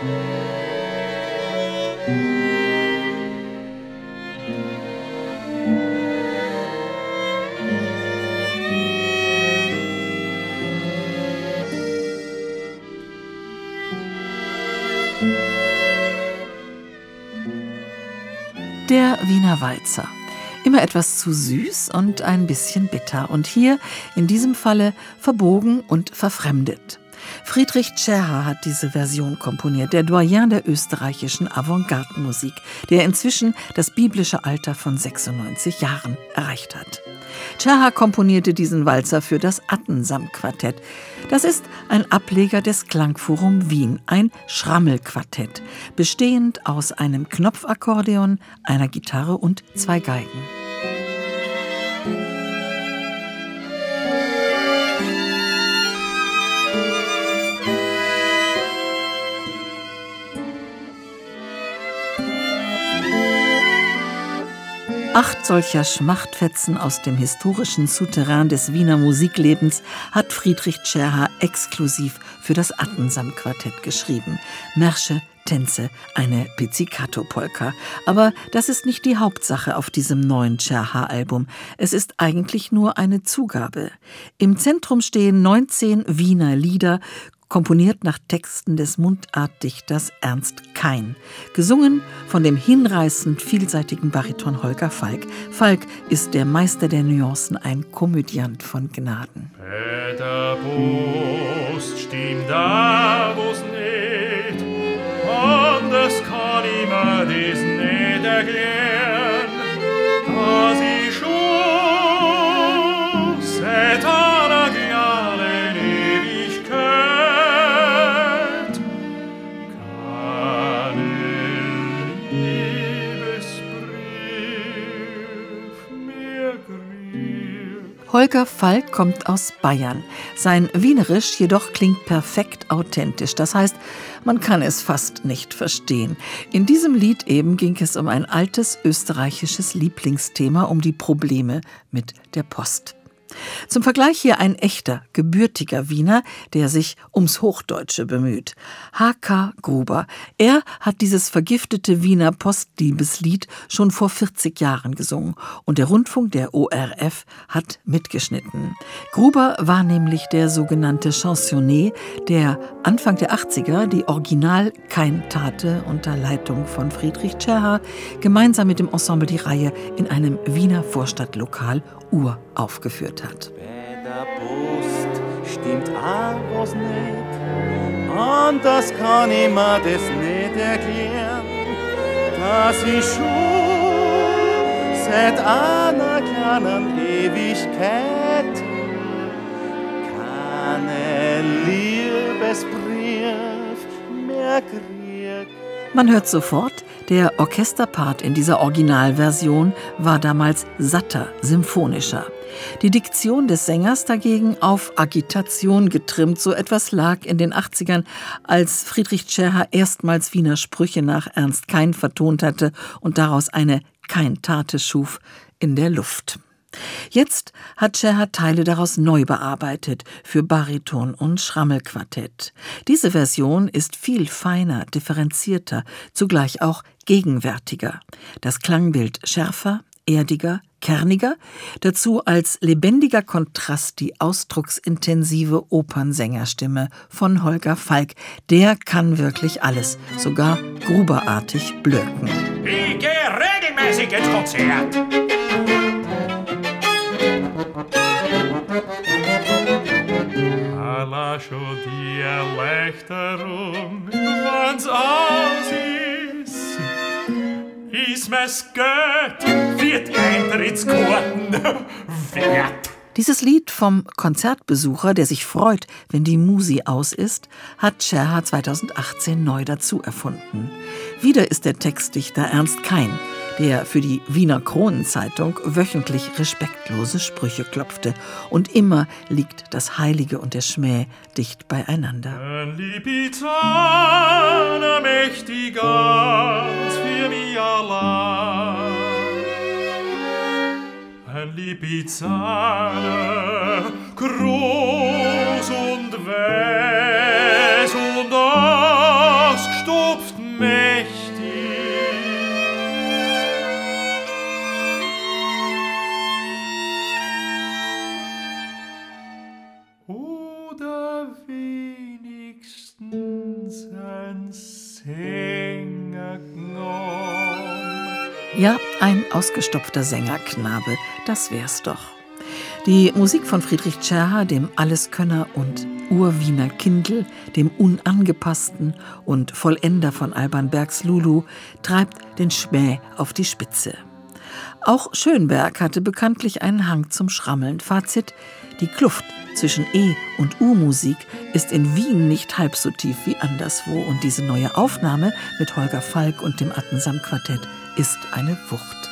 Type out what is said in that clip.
Der Wiener Walzer. Immer etwas zu süß und ein bisschen bitter. Und hier, in diesem Falle, verbogen und verfremdet. Friedrich Czerha hat diese Version komponiert, der Doyen der österreichischen Avantgarde-Musik, der inzwischen das biblische Alter von 96 Jahren erreicht hat. Czerha komponierte diesen Walzer für das Attensam-Quartett. Das ist ein Ableger des Klangforum Wien, ein Schrammelquartett, bestehend aus einem Knopfakkordeon, einer Gitarre und 2 Geigen. Acht solcher Schmachtfetzen aus dem historischen Souterrain des Wiener Musiklebens hat Friedrich Czerha exklusiv für das Attensam-Quartett geschrieben. Märsche, Tänze, eine Pizzicato-Polka. Aber das ist nicht die Hauptsache auf diesem neuen Czerha-Album. Es ist eigentlich nur eine Zugabe. Im Zentrum stehen 19 Wiener Lieder, komponiert nach Texten des Mundartdichters Ernst Kain. Gesungen von dem hinreißend vielseitigen Bariton Holger Falk. Falk ist der Meister der Nuancen, ein Komödiant von Gnaden. Peter Post stimmt da, wo's nicht, und es kann immer das nicht erklären, dass ich schon seit einer kleinen Ewigkeit keinen Liebesbrief mehr krieg. Holger Falk kommt aus Bayern. Sein Wienerisch jedoch klingt perfekt authentisch. Das heißt, man kann es fast nicht verstehen. In diesem Lied eben ging es um ein altes österreichisches Lieblingsthema, um die Probleme mit der Post. Zum Vergleich hier ein echter, gebürtiger Wiener, der sich ums Hochdeutsche bemüht. H.K. Gruber. Er hat dieses vergiftete Wiener Postliebeslied schon vor 40 Jahren gesungen und der Rundfunk der ORF hat mitgeschnitten. Gruber war nämlich der sogenannte Chansonnier, der Anfang der 80er die Original-Kantate unter Leitung von Friedrich Czerha gemeinsam mit dem Ensemble Die Reihe in einem Wiener Vorstadtlokal uraufgeführt hat. Bei der Post stimmt auch was nicht, und das kann ich mir das nicht erklären, dass ich schon seit einer kleinen Ewigkeit keinen Liebesbrief mehr krieg. Man hört sofort, der Orchesterpart in dieser Originalversion war damals satter, symphonischer. Die Diktion des Sängers dagegen auf Agitation getrimmt. So etwas lag in den 80ern, als Friedrich Czerha erstmals Wiener Sprüche nach Ernst Kain vertont hatte und daraus eine Kantate schuf, in der Luft. Jetzt hat Czerha Teile daraus neu bearbeitet für Bariton und Schrammelquartett. Diese Version ist viel feiner, differenzierter, zugleich auch gegenwärtiger. Das Klangbild schärfer, erdiger, kerniger, dazu als lebendiger Kontrast die ausdrucksintensive Opernsängerstimme von Holger Falk. Der kann wirklich alles, sogar gruberartig blöken. Ich gehe regelmäßig ins Konzert. Allah schon die Erleichterung, wenn's aus ist. Ist mir's Geld für die Eintrittskarten wert. Dieses Lied vom Konzertbesucher, der sich freut, wenn die Musi aus ist, hat Czerha 2018 neu dazu erfunden. Wieder ist der Textdichter Ernst Kain, der für die Wiener Kronenzeitung wöchentlich respektlose Sprüche klopfte. Und immer liegt das Heilige und der Schmäh dicht beieinander. Ein Lipizzaner mächtig ganz für mich allein. Ein Lipizzaner, groß und weiß und ausgestoßen Ja, ein ausgestopfter Sängerknabe, das wär's doch. Die Musik von Friedrich Tscherha, dem Alleskönner und Urwiener Kindl, dem Unangepassten und Vollender von Alban Bergs Lulu, treibt den Schmäh auf die Spitze. Auch Schönberg hatte bekanntlich einen Hang zum Schrammeln. Fazit: Die Kluft zwischen E- und U-Musik ist in Wien nicht halb so tief wie anderswo. Und diese neue Aufnahme mit Holger Falk und dem Attensam-Quartett ist eine Wucht.